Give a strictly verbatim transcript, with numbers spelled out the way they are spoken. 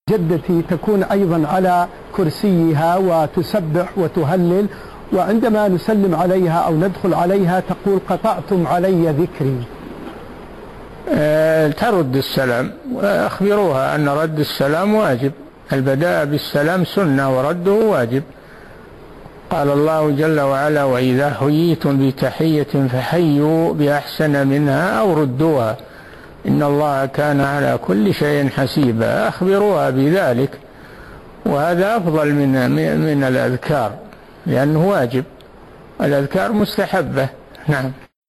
جدتي تكون أيضا على كرسيها وتسبح وتهلل، وعندما نسلم عليها أو ندخل عليها تقول قطعتم علي ذكري. أه ترد السلام وأخبروها أن رد السلام واجب، البداء بالسلام سنة ورده واجب. قال الله جل وعلا: وإذا حييتم بتحية فحيوا بأحسن منها أو ردوها إن الله كان على كل شيء حسيبا. أخبروها بذلك، وهذا أفضل من من الأذكار لأنه واجب، الأذكار مستحبة. نعم.